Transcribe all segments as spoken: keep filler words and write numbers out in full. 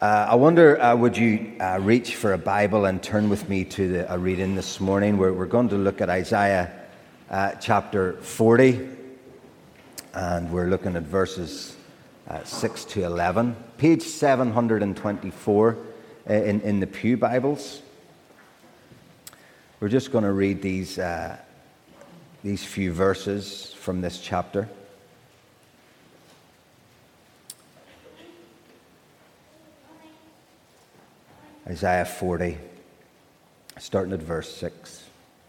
Uh, I wonder, uh, would you uh, reach for a Bible and turn with me to the, a reading this morning? We're, we're going to look at Isaiah uh, chapter forty, and we're looking at verses uh, six to eleven. Page seven hundred twenty-four uh, in, in the Pew Bibles. We're just going to read these, uh, these few verses from this chapter. Isaiah forty, starting at verse six.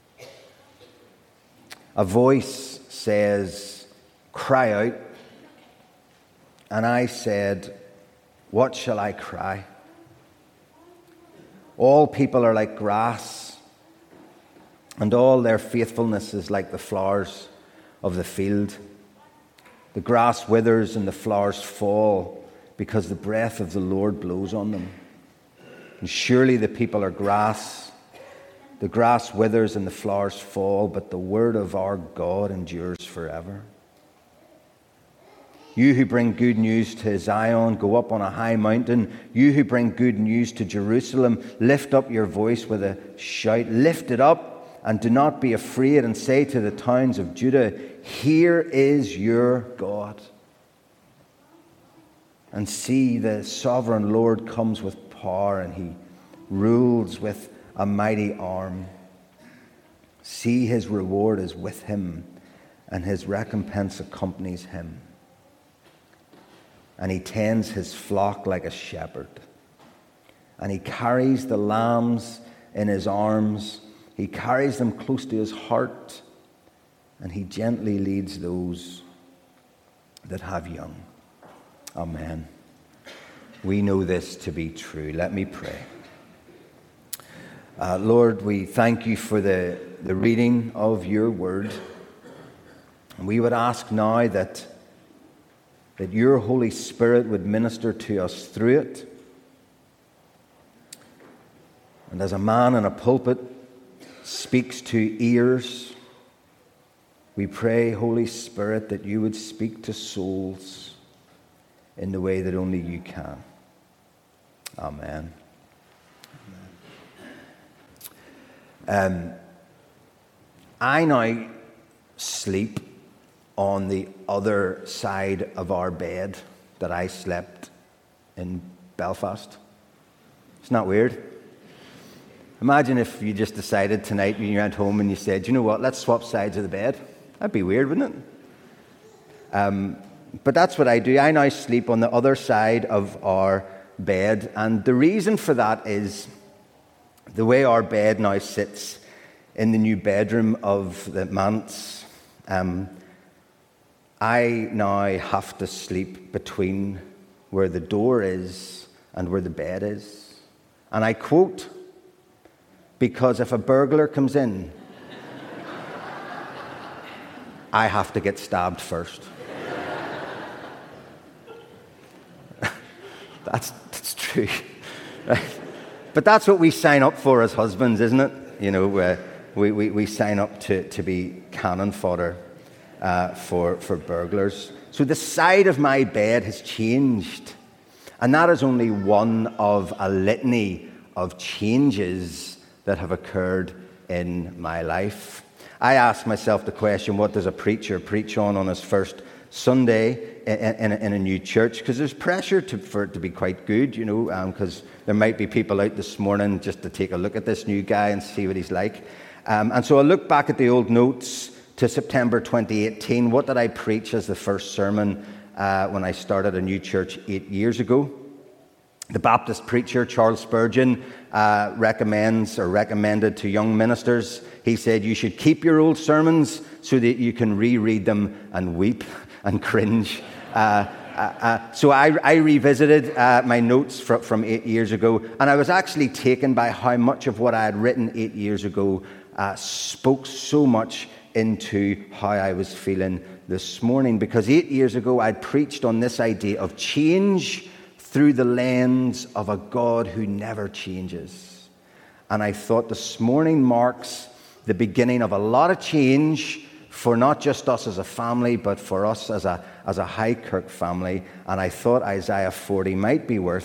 A voice says, "Cry out." And I said, "What shall I cry?" All people are like grass, and all their faithfulness is like the flowers of the field. The grass withers and the flowers fall, because the breath of the Lord blows on them. And surely the people are grass. The grass withers and the flowers fall, but the word of our God endures forever. You who bring good news to Zion, go up on a high mountain. You who bring good news to Jerusalem, lift up your voice with a shout. Lift it up and do not be afraid, and say to the towns of Judah, "Here is your God." And see, the sovereign Lord comes with power, and he rules with a mighty arm. See, his reward is with him, and his recompense accompanies him. And he tends his flock like a shepherd, and he carries the lambs in his arms. He carries them close to his heart, and he gently leads those that have young. Amen. We know this to be true. Let me pray. Uh, Lord, we thank you for the, the reading of your word. And we would ask now that, that your Holy Spirit would minister to us through it. And as a man in a pulpit speaks to ears, we pray, Holy Spirit, that you would speak to souls in the way that only you can. Amen. Um, I now sleep on the other side of our bed that I slept in Belfast. It's not weird. Imagine if you just decided tonight when you went home and you said, "You know what, let's swap sides of the bed." That'd be weird, wouldn't it? Um, but that's what I do. I now sleep on the other side of our bed, and the reason for that is the way our bed now sits in the new bedroom of the manse. Um, I now have to sleep between where the door is and where the bed is. And I quote, because if a burglar comes in, I have to get stabbed first. That's, that's true. Right? But that's what we sign up for as husbands, isn't it? You know, uh, we, we, we sign up to, to be cannon fodder uh, for, for burglars. So the side of my bed has changed. And that is only one of a litany of changes that have occurred in my life. I ask myself the question, what does a preacher preach on on his first Sunday in, in, in a new church? Because there's pressure to, for it to be quite good, you know, because um, there might be people out this morning just to take a look at this new guy and see what he's like. Um, and so I look back at the old notes to September twenty eighteen. What did I preach as the first sermon uh, when I started a new church eight years ago? The Baptist preacher Charles Spurgeon uh, recommends or recommended to young ministers, he said, you should keep your old sermons so that you can reread them and weep and cringe. Uh, uh, uh, so I, I revisited uh, my notes fr- from eight years ago, and I was actually taken by how much of what I had written eight years ago uh, spoke so much into how I was feeling this morning. Because eight years ago, I'd preached on this idea of change through the lens of a God who never changes. And I thought this morning marks the beginning of a lot of change for not just us as a family, but for us as a as a High Kirk family. And I thought Isaiah forty might be worth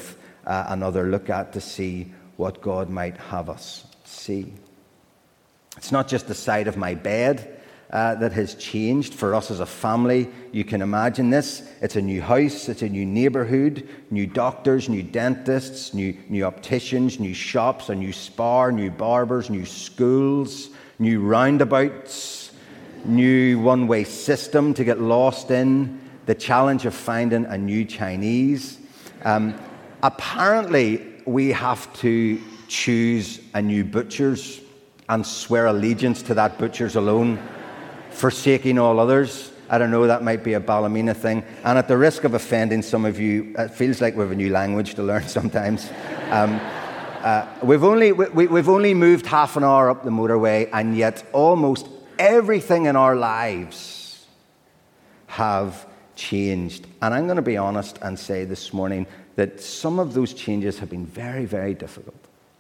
uh, another look at to see what God might have us see. It's not just the side of my bed uh, that has changed for us as a family. You can imagine this. It's a new house, it's a new neighbourhood, new doctors, new dentists, new, new opticians, new shops, a new spa, new barbers, new schools, new roundabouts, new one-way system to get lost in, the challenge of finding a new Chinese. Um, apparently, we have to choose a new butcher's and swear allegiance to that butcher's alone, forsaking all others. I don't know, that might be a Ballymena thing. And at the risk of offending some of you, it feels like we have a new language to learn sometimes. Um, uh, we've only we, we've only moved half an hour up the motorway, and yet almost everything in our lives have changed. And I'm going to be honest and say this morning that some of those changes have been very, very difficult.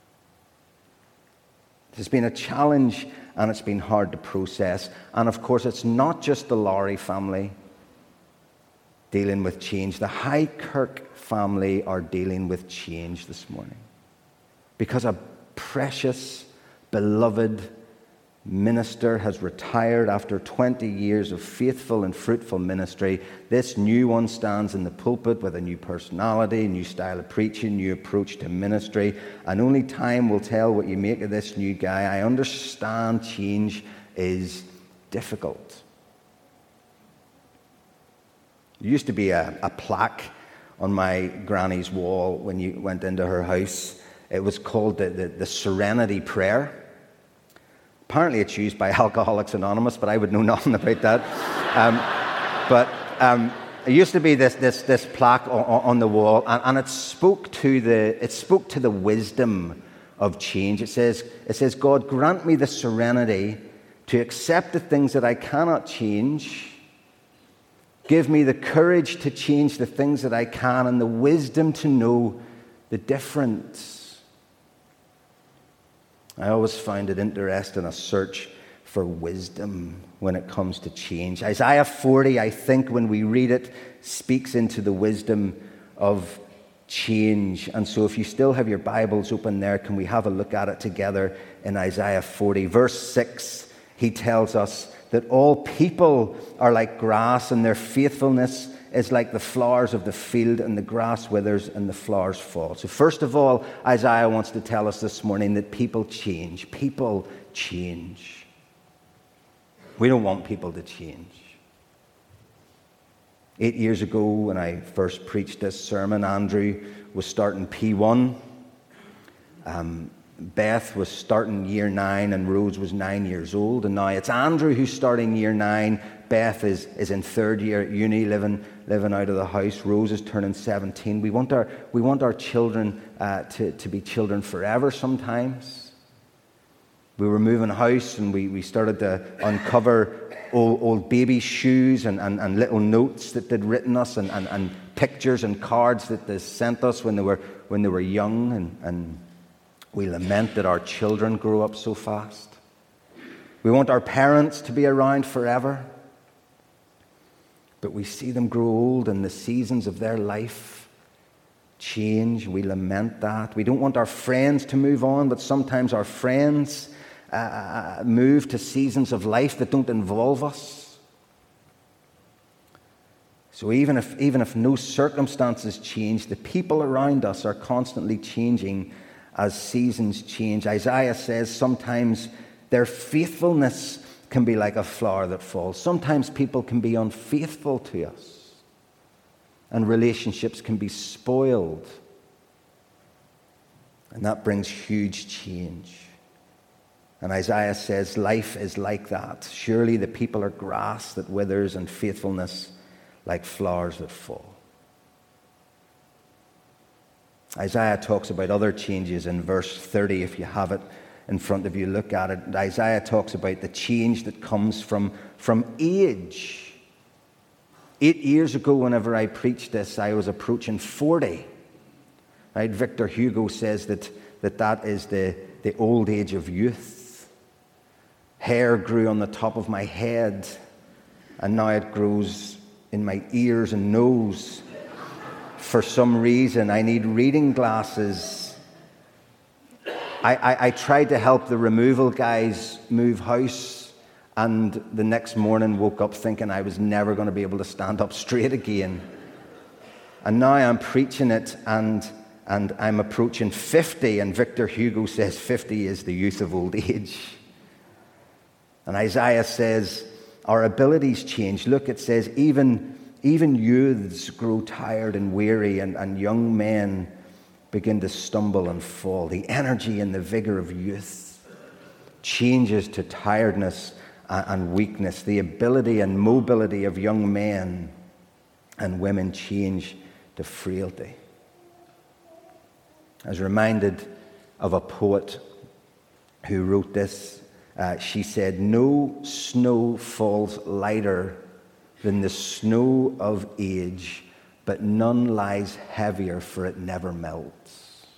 It's been a challenge, and it's been hard to process. And of course, it's not just the Lowry family dealing with change. The Highkirk family are dealing with change this morning, because a precious, beloved minister has retired after twenty years of faithful and fruitful ministry. This new one stands in the pulpit with a new personality, new style of preaching, new approach to ministry, and only time will tell what you make of this new guy. I understand change is difficult. There used to be a, a plaque on my granny's wall when you went into her house. It was called the, the, the Serenity Prayer. Apparently it's used by Alcoholics Anonymous, but I would know nothing about that. Um, but um, it used to be this this this plaque on, on the wall, and, and it spoke to the it spoke to the wisdom of change. It says it says, God, grant me the serenity to accept the things that I cannot change. Give me the courage to change the things that I can, and the wisdom to know the difference. I always find it interesting, a search for wisdom when it comes to change. Isaiah forty, I think, when we read it, speaks into the wisdom of change. And so if you still have your Bibles open there, can we have a look at it together in Isaiah forty? Verse six, he tells us that all people are like grass, and their faithfulness is like the flowers of the field, and the grass withers and the flowers fall. So first of all, Isaiah wants to tell us this morning that people change. People change. We don't want people to change. Eight years ago, when I first preached this sermon, Andrew was starting P one. Um, Beth was starting year nine, and Rose was nine years old. And now it's Andrew who's starting year nine. Beth is, is in third year at uni, living living out of the house. Rose is turning seventeen. We want our we want our children uh, to, to be children forever sometimes. We were moving house, and we, we started to uncover old, old baby shoes and, and, and little notes that they'd written us, and, and, and pictures and cards that they sent us when they were when they were young, and, and we lament that our children grow up so fast. We want our parents to be around forever, but we see them grow old, and the seasons of their life change. We lament that. We don't want our friends to move on, but sometimes our friends uh, move to seasons of life that don't involve us. So even if, even if no circumstances change, the people around us are constantly changing as seasons change. Isaiah says sometimes their faithfulness can be like a flower that falls. Sometimes people can be unfaithful to us, and relationships can be spoiled. And that brings huge change. And Isaiah says life is like that. Surely the people are grass that withers, and faithfulness like flowers that fall. Isaiah talks about other changes in verse thirty, if you have it in front of you, look at it. Isaiah talks about the change that comes from, from age. Eight years ago, whenever I preached this, I was approaching forty. Right? Victor Hugo says that that, that is the, the old age of youth. Hair grew on the top of my head, and now it grows in my ears and nose. for some reason. I need reading glasses. I, I, I tried to help the removal guys move house, and the next morning woke up thinking I was never going to be able to stand up straight again. And now I'm preaching it, and and I'm approaching fifty, and Victor Hugo says fifty is the youth of old age. And Isaiah says, our abilities change. Look, it says, even, even youths grow tired and weary, and, and young men begin to stumble and fall. The energy and the vigor of youth changes to tiredness and weakness. The ability and mobility of young men and women change to frailty. I was reminded of a poet who wrote this. Uh, she said, no snow falls lighter than the snow of age, but none lies heavier, for it never melts.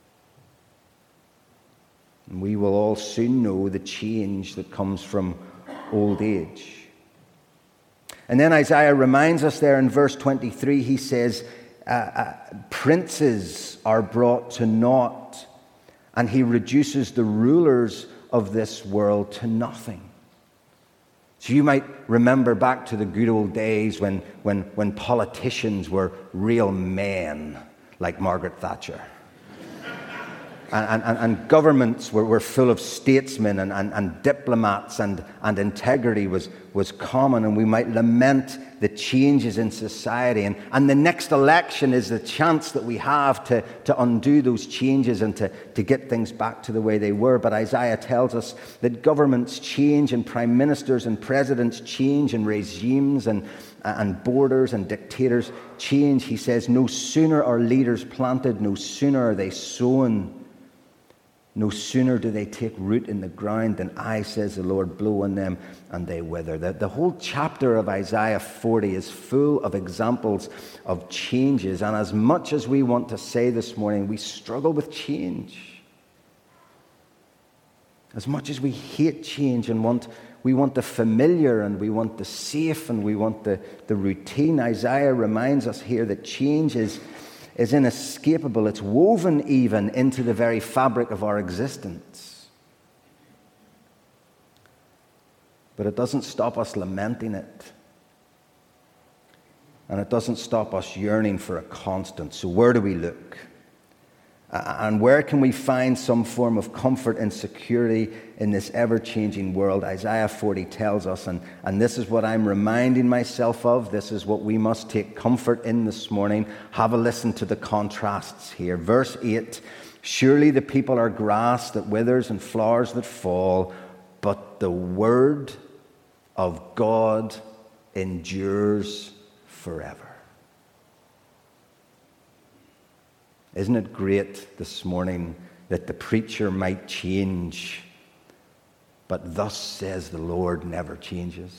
And we will all soon know the change that comes from old age. And then Isaiah reminds us there in verse twenty-three, he says, uh, uh, princes are brought to naught, and he reduces the rulers of this world to nothing. So you might remember back to the good old days when, when, when politicians were real men, like Margaret Thatcher. And, and, and governments were, were full of statesmen and, and, and diplomats, and, and integrity was, was common, and we might lament the changes in society. And, and the next election is the chance that we have to, to undo those changes and to, to get things back to the way they were. But Isaiah tells us that governments change, and prime ministers and presidents change, and regimes and, and borders and dictators change. He says, no sooner are leaders planted, no sooner are they sown, no sooner do they take root in the ground than I, says the Lord, blow on them and they wither. The, the whole chapter of Isaiah forty is full of examples of changes. And as much as we want to say this morning, we struggle with change. As much as we hate change and want, we want the familiar, and we want the safe, and we want the, the routine, Isaiah reminds us here that change is is inescapable. It's woven even into the very fabric of our existence. But it doesn't stop us lamenting it. And it doesn't stop us yearning for a constant. So where do we look? And where can we find some form of comfort and security in this ever-changing world? Isaiah forty tells us, and, and this is what I'm reminding myself of. This is what we must take comfort in this morning. Have a listen to the contrasts here. Verse eight, surely the people are grass that withers and flowers that fall, but the word of God endures forever. Isn't it great this morning that the preacher might change, but thus says the Lord never changes?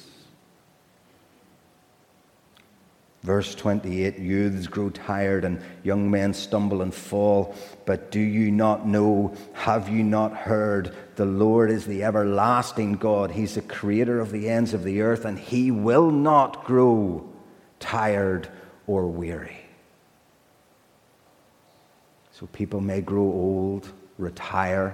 Verse twenty-eight, youths grow tired and young men stumble and fall. But do you not know, have you not heard, the Lord is the everlasting God. He's the creator of the ends of the earth, and he will not grow tired or weary. So people may grow old, retire,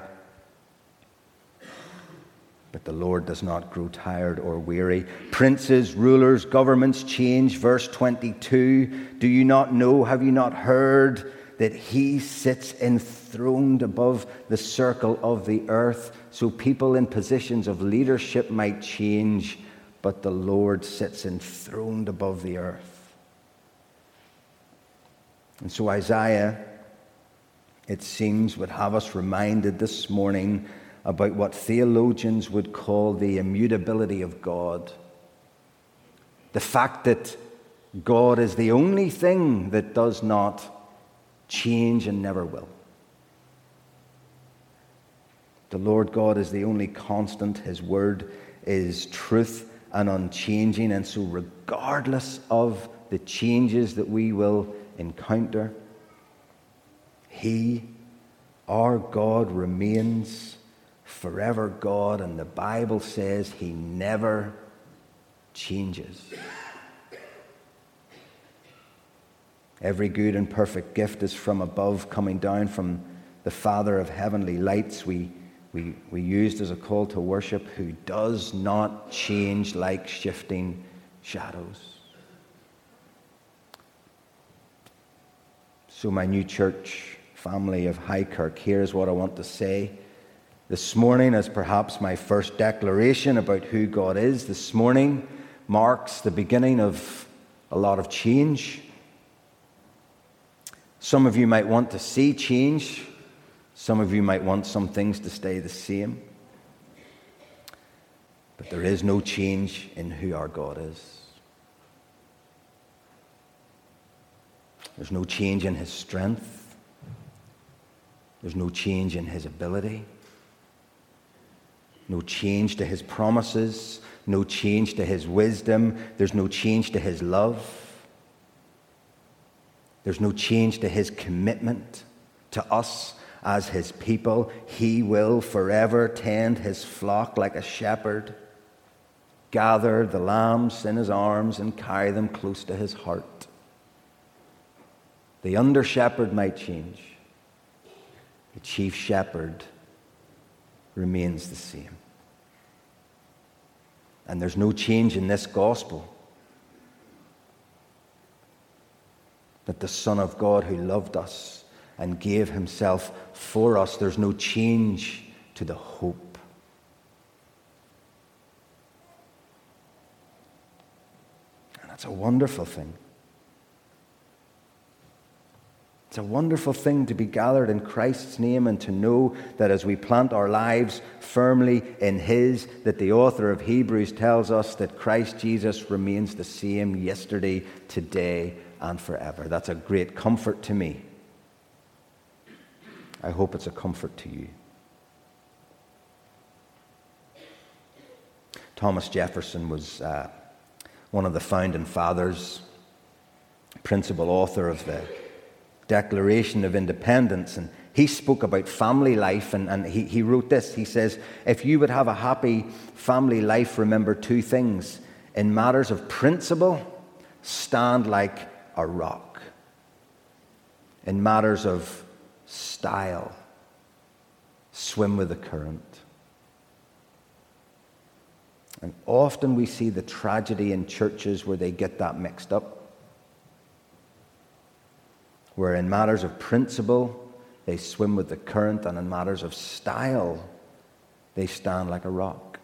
but the Lord does not grow tired or weary. Princes, rulers, governments change. Verse twenty-two, do you not know, have you not heard, that he sits enthroned above the circle of the earth? So people in positions of leadership might change, but the Lord sits enthroned above the earth. And so Isaiah, it seems, would have us reminded this morning about what theologians would call the immutability of God. The fact that God is the only thing that does not change and never will. The Lord God is the only constant. His word is truth and unchanging. And so regardless of the changes that we will encounter, He, our God, remains forever God, and the Bible says He never changes. Every good and perfect gift is from above, coming down from the Father of heavenly lights. We, we, we used as a call to worship, who does not change like shifting shadows. So my new church family of Highkirk, here's what I want to say this morning as perhaps my first declaration about who God is. This morning marks the beginning of a lot of change. Some of you might want to see change. Some of you might want some things to stay the same. But there is no change in who our God is. There's no change in his strength. There's no change in his ability. No change to his promises. No change to his wisdom. There's no change to his love. There's no change to his commitment to us as his people. He will forever tend his flock like a shepherd, gather the lambs in his arms and carry them close to his heart. The under shepherd might change. The chief shepherd remains the same. And there's no change in this gospel that the Son of God who loved us and gave himself for us, there's no change to the hope. And that's a wonderful thing. It's a wonderful thing to be gathered in Christ's name and to know that as we plant our lives firmly in his, that the author of Hebrews tells us that Christ Jesus remains the same yesterday, today, and forever. That's a great comfort to me. I hope it's a comfort to you. Thomas Jefferson was uh, one of the founding fathers, principal author of the Declaration of Independence, and he spoke about family life, and, and he, he wrote this. He says, if you would have a happy family life, remember two things. In matters of principle, stand like a rock. In matters of style, swim with the current. And often we see the tragedy in churches where they get that mixed up. Where in matters of principle, they swim with the current, and in matters of style, they stand like a rock.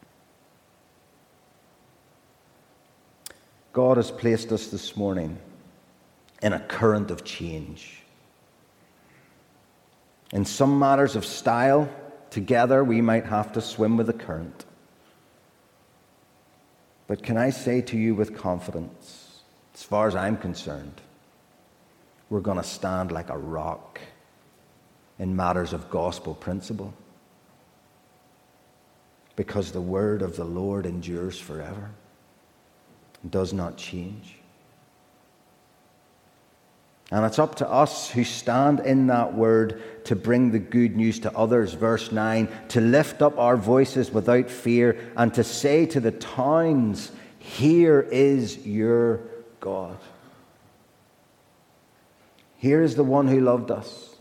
God has placed us this morning in a current of change. In some matters of style, together we might have to swim with the current. But can I say to you with confidence, as far as I'm concerned, we're going to stand like a rock in matters of gospel principle, because the word of the Lord endures forever and does not change. And it's up to us who stand in that word to bring the good news to others. Verse nine, to lift up our voices without fear and to say to the towns, here is your God. Here is the one who loved us.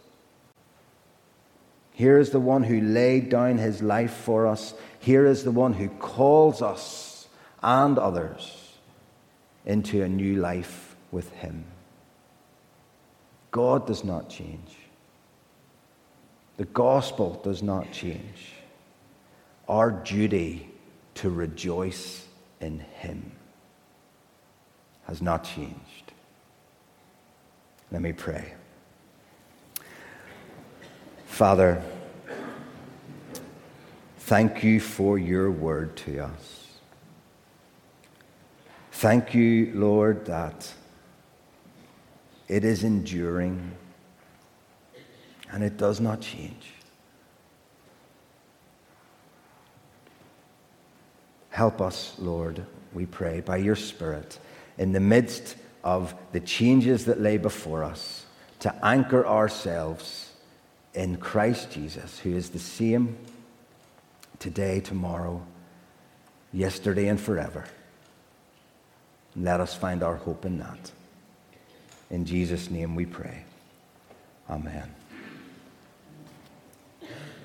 Here is the one who laid down his life for us. Here is the one who calls us and others into a new life with him. God does not change. The gospel does not change. Our duty to rejoice in him has not changed. Let me pray. Father, thank you for your word to us. Thank you, Lord, that it is enduring and it does not change. Help us, Lord, we pray, by your Spirit, in the midst of the changes that lay before us, to anchor ourselves in Christ Jesus, who is the same today, tomorrow, yesterday, and forever. Let us find our hope in that. In Jesus' name we pray. Amen.